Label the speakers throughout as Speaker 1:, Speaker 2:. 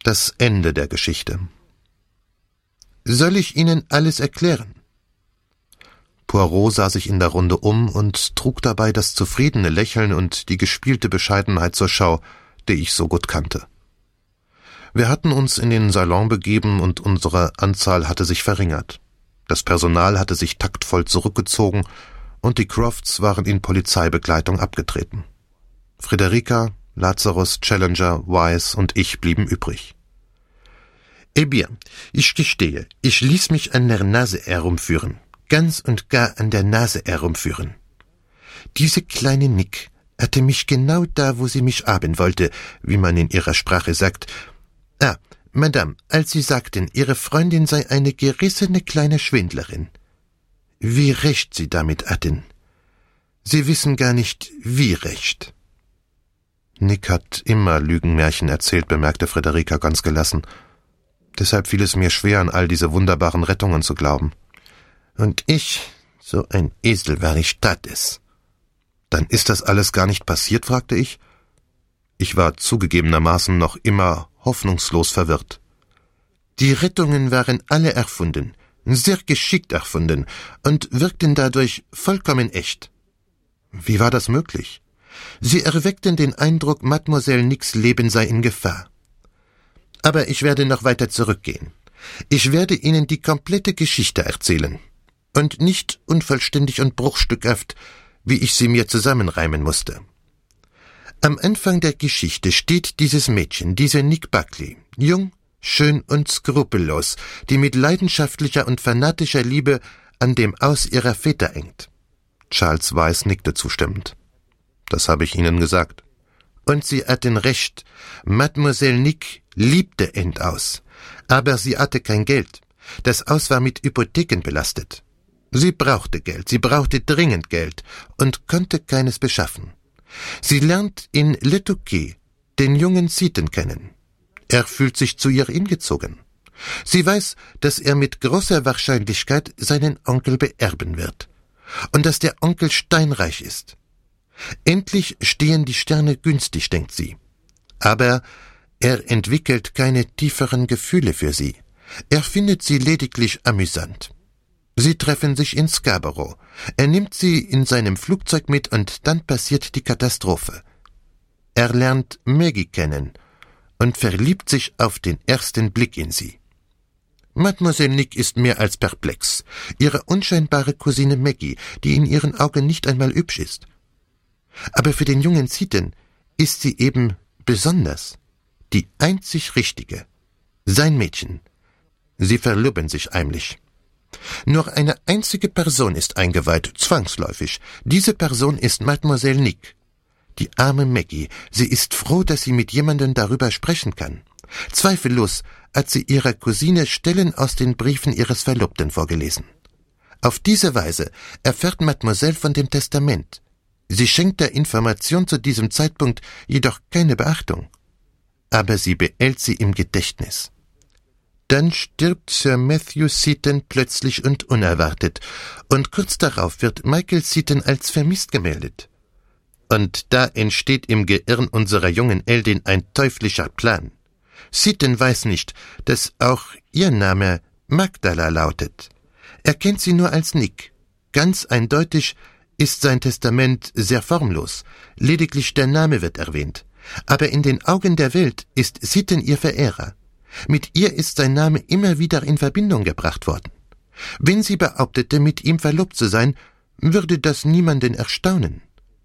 Speaker 1: Das Ende der Geschichte. »Soll ich Ihnen alles erklären?« Poirot sah sich in der Runde um und trug dabei das zufriedene Lächeln und die gespielte Bescheidenheit zur Schau, die ich so gut kannte. Wir hatten uns in den Salon begeben und unsere Anzahl hatte sich verringert. Das Personal hatte sich taktvoll zurückgezogen und die Crofts waren in Polizeibegleitung abgetreten. Friederika, Lazarus, Challenger, Wise und ich blieben übrig. »Eh bien, ich gestehe, ich ließ mich an der Nase herumführen, ganz und gar an der Nase herumführen. Diese kleine Nick hatte mich genau da, wo sie mich haben wollte, wie man in ihrer Sprache sagt. Ah, Madame, als Sie sagten, Ihre Freundin sei eine gerissene kleine Schwindlerin. Wie recht Sie damit hatten. Sie wissen gar nicht, wie recht.« »Nick hat immer Lügenmärchen erzählt«, bemerkte Friederika ganz gelassen. »Deshalb fiel es mir schwer, an all diese wunderbaren Rettungen zu glauben.« »Und ich, so ein Esel war ich, tat es.« »Dann ist das alles gar nicht passiert?« fragte ich. Ich war zugegebenermaßen noch immer hoffnungslos verwirrt. »Die Rettungen waren alle erfunden, sehr geschickt erfunden und wirkten dadurch vollkommen echt.« »Wie war das möglich?« »Sie erweckten den Eindruck, Mademoiselle Nicks Leben sei in Gefahr. Aber ich werde noch weiter zurückgehen. Ich werde Ihnen die komplette Geschichte erzählen. Und nicht unvollständig und bruchstückhaft, wie ich sie mir zusammenreimen musste. Am Anfang der Geschichte steht dieses Mädchen, diese Nick Buckley, jung, schön und skrupellos, die mit leidenschaftlicher und fanatischer Liebe an dem Aus ihrer Väter hängt.« Charles Weiss nickte zustimmend. »Das habe ich Ihnen gesagt.« »Und Sie hatten recht. Mademoiselle Nick liebte Endaus. Aber sie hatte kein Geld. Das Haus war mit Hypotheken belastet. Sie brauchte Geld, sie brauchte dringend Geld und konnte keines beschaffen. Sie lernt in Le Touquet den jungen Seaton kennen. Er fühlt sich zu ihr hingezogen. Sie weiß, dass er mit großer Wahrscheinlichkeit seinen Onkel beerben wird und dass der Onkel steinreich ist. Endlich stehen die Sterne günstig, denkt sie. Aber er entwickelt keine tieferen Gefühle für sie. Er findet sie lediglich amüsant. Sie treffen sich in Scarborough. Er nimmt sie in seinem Flugzeug mit und dann passiert die Katastrophe. Er lernt Maggie kennen und verliebt sich auf den ersten Blick in sie. Mademoiselle Nick ist mehr als perplex. Ihre unscheinbare Cousine Maggie, die in ihren Augen nicht einmal hübsch ist. Aber für den jungen Seaton ist sie eben besonders. Die einzig Richtige. Sein Mädchen. Sie verloben sich heimlich. Nur eine einzige Person ist eingeweiht, zwangsläufig. Diese Person ist Mademoiselle Nick. Die arme Maggie, sie ist froh, dass sie mit jemandem darüber sprechen kann. Zweifellos hat sie ihrer Cousine Stellen aus den Briefen ihres Verlobten vorgelesen. Auf diese Weise erfährt Mademoiselle von dem Testament. Sie schenkt der Information zu diesem Zeitpunkt jedoch keine Beachtung. Aber sie behält sie im Gedächtnis. Dann stirbt Sir Matthew Seaton plötzlich und unerwartet, und kurz darauf wird Michael Seaton als vermisst gemeldet. Und da entsteht im Gehirn unserer jungen Heldin ein teuflischer Plan. Seaton weiß nicht, dass auch ihr Name Magdala lautet. Er kennt sie nur als Nick. Ganz eindeutig ist sein Testament sehr formlos, lediglich der Name wird erwähnt. Aber in den Augen der Welt ist Seaton ihr Verehrer. Mit ihr ist sein Name immer wieder in Verbindung gebracht worden. Wenn sie behauptete, mit ihm verlobt zu sein, würde das niemanden erstaunen.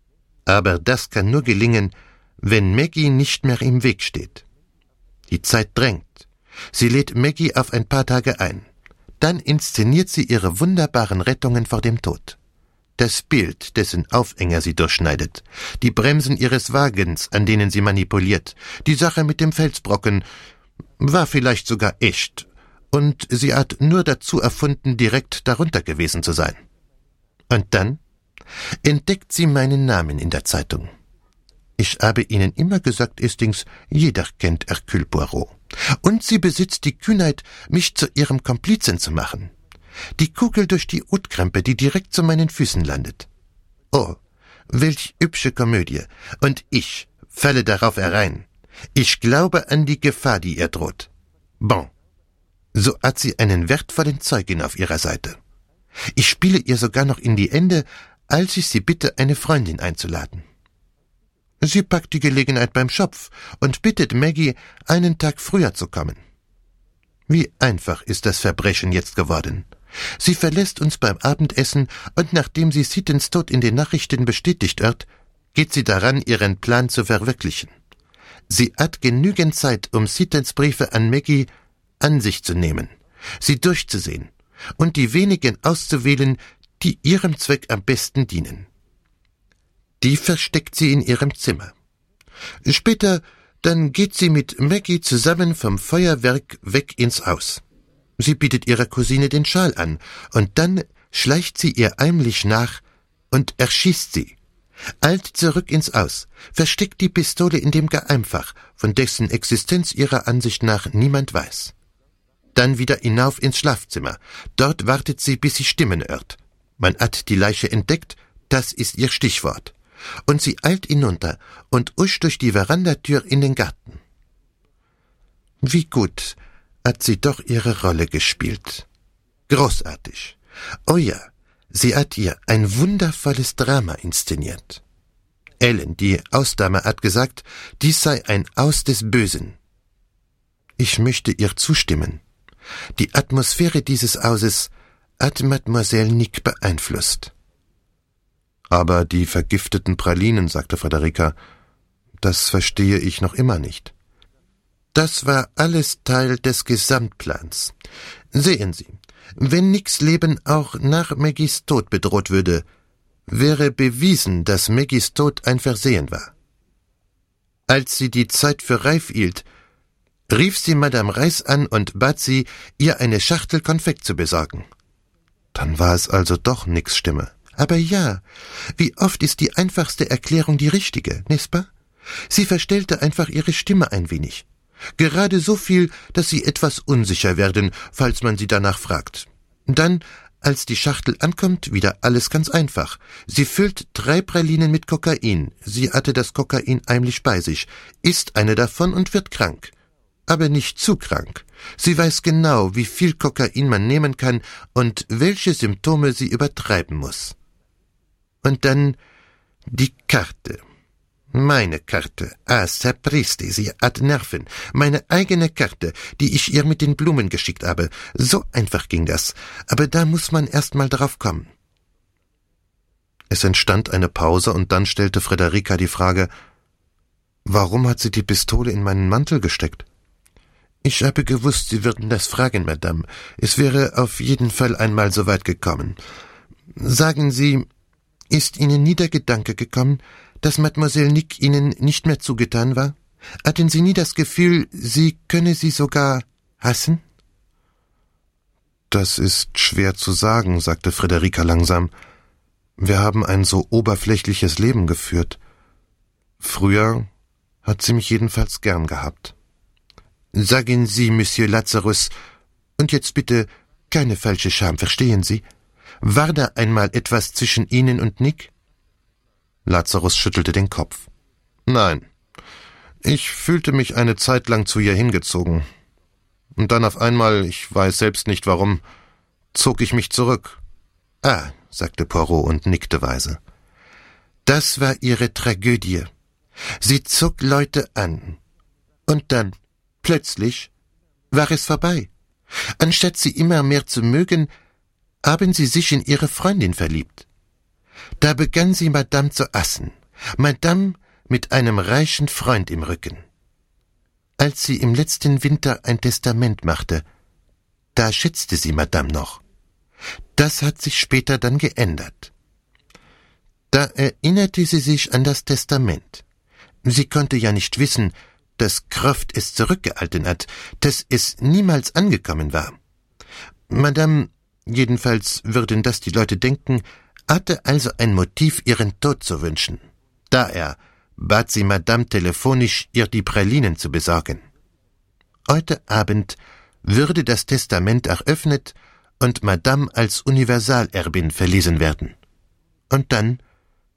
Speaker 1: Aber das kann nur gelingen, wenn Maggie nicht mehr im Weg steht. Die Zeit drängt. Sie lädt Maggie auf ein paar Tage ein. Dann inszeniert sie ihre wunderbaren Rettungen vor dem Tod. Das Bild, dessen Aufhänger sie durchschneidet, die Bremsen ihres Wagens, an denen sie manipuliert, die Sache mit dem Felsbrocken, war vielleicht sogar echt, und sie hat nur dazu erfunden, direkt darunter gewesen zu sein. Und dann entdeckt sie meinen Namen in der Zeitung. Ich habe Ihnen immer gesagt, Hastings, jeder kennt Hercule Poirot. Und sie besitzt die Kühnheit, mich zu ihrem Komplizen zu machen. Die Kugel durch die Hutkrempe, die direkt zu meinen Füßen landet. Oh, welch hübsche Komödie. Und ich falle darauf herein. Ich glaube an die Gefahr, die ihr droht. Bon, so hat sie einen wertvollen Zeugin auf ihrer Seite. Ich spiele ihr sogar noch in die Hände, als ich sie bitte, eine Freundin einzuladen. Sie packt die Gelegenheit beim Schopf und bittet Maggie, einen Tag früher zu kommen. Wie einfach ist das Verbrechen jetzt geworden. Sie verlässt uns beim Abendessen und nachdem sie Seatons Tod in den Nachrichten bestätigt wird, geht sie daran, ihren Plan zu verwirklichen. Sie hat genügend Zeit, um Seatons Briefe an Maggie an sich zu nehmen, sie durchzusehen und die wenigen auszuwählen, die ihrem Zweck am besten dienen. Die versteckt sie in ihrem Zimmer. Später, dann geht sie mit Maggie zusammen vom Feuerwerk weg ins Haus. Sie bietet ihrer Cousine den Schal an, und dann schleicht sie ihr heimlich nach und erschießt sie. Eilt zurück ins Haus, versteckt die Pistole in dem Geheimfach, von dessen Existenz ihrer Ansicht nach niemand weiß. Dann wieder hinauf ins Schlafzimmer. Dort wartet sie, bis sie Stimmen hört. Man hat die Leiche entdeckt, das ist ihr Stichwort. Und sie eilt hinunter und huscht durch die Verandatür in den Garten. Wie gut hat sie doch ihre Rolle gespielt. Großartig. Oh ja, sie hat ihr ein wundervolles Drama inszeniert. Ellen, die Hausdame, hat gesagt, dies sei ein Haus des Bösen. Ich möchte ihr zustimmen. Die Atmosphäre dieses Hauses hat Mademoiselle Nick beeinflusst. Aber die vergifteten Pralinen, sagte Frederica, das verstehe ich noch immer nicht. Das war alles Teil des Gesamtplans. Sehen Sie, wenn Nicks Leben auch nach Maggies Tod bedroht würde, wäre bewiesen, dass Maggies Tod ein Versehen war. Als sie die Zeit für reif hielt, rief sie Madame Reiss an und bat sie, ihr eine Schachtel Konfekt zu besorgen. Dann war es also doch Nicks Stimme. Aber ja, wie oft ist die einfachste Erklärung die richtige, nicht wahr? Sie verstellte einfach ihre Stimme ein wenig. Gerade so viel, dass sie etwas unsicher werden, falls man sie danach fragt. Dann, als die Schachtel ankommt, wieder alles ganz einfach. Sie füllt 3 Pralinen mit Kokain. Sie hatte das Kokain heimlich bei sich, isst eine davon und wird krank. Aber nicht zu krank. Sie weiß genau, wie viel Kokain man nehmen kann und welche Symptome sie übertreiben muss. Und dann die Karte. Meine Karte. Ah, sapristi, sie hat Nerven. Meine eigene Karte, die ich ihr mit den Blumen geschickt habe. So einfach ging das. Aber da muss man erst mal drauf kommen. Es entstand eine Pause und dann stellte Frederica die Frage, warum hat sie die Pistole in meinen Mantel gesteckt? Ich habe gewusst, Sie würden das fragen, Madame. Es wäre auf jeden Fall einmal so weit gekommen. Sagen Sie, ist Ihnen nie der Gedanke gekommen, dass Mademoiselle Nick Ihnen nicht mehr zugetan war? Hatten Sie nie das Gefühl, sie könne Sie sogar hassen? Das ist schwer zu sagen, sagte Frederica langsam. Wir haben ein so oberflächliches Leben geführt. Früher hat sie mich jedenfalls gern gehabt. Sagen Sie, Monsieur Lazarus, und jetzt bitte keine falsche Scham, verstehen Sie? War da einmal etwas zwischen Ihnen und Nick? Lazarus schüttelte den Kopf. Nein, ich fühlte mich eine Zeit lang zu ihr hingezogen. Und dann auf einmal, ich weiß selbst nicht warum, zog ich mich zurück. Ah, sagte Poirot und nickte weise. Das war ihre Tragödie. Sie zog Leute an. Und dann, plötzlich, war es vorbei. Anstatt sie immer mehr zu mögen, haben sie sich in ihre Freundin verliebt. Da begann sie Madame zu hassen. Madame mit einem reichen Freund im Rücken. Als sie im letzten Winter ein Testament machte, da schätzte sie Madame noch. Das hat sich später dann geändert. Da erinnerte sie sich an das Testament. Sie konnte ja nicht wissen, dass Croft es zurückgehalten hat, dass es niemals angekommen war. Madame, jedenfalls würden das die Leute denken, hatte also ein Motiv, ihren Tod zu wünschen. Daher bat sie Madame telefonisch, ihr die Pralinen zu besorgen. Heute Abend würde das Testament eröffnet und Madame als Universalerbin verlesen werden. Und dann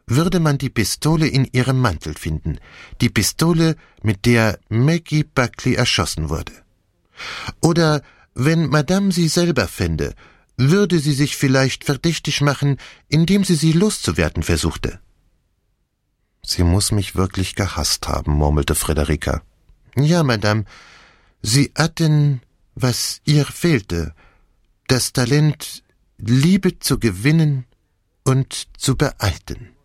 Speaker 1: würde man die Pistole in ihrem Mantel finden, die Pistole, mit der Maggie Buckley erschossen wurde. Oder wenn Madame sie selber fände, würde sie sich vielleicht verdächtig machen, indem sie loszuwerden versuchte. »Sie muss mich wirklich gehasst haben«, murmelte Friederika. »Ja, Madame, Sie hatten, was ihr fehlte, das Talent, Liebe zu gewinnen und zu behalten.«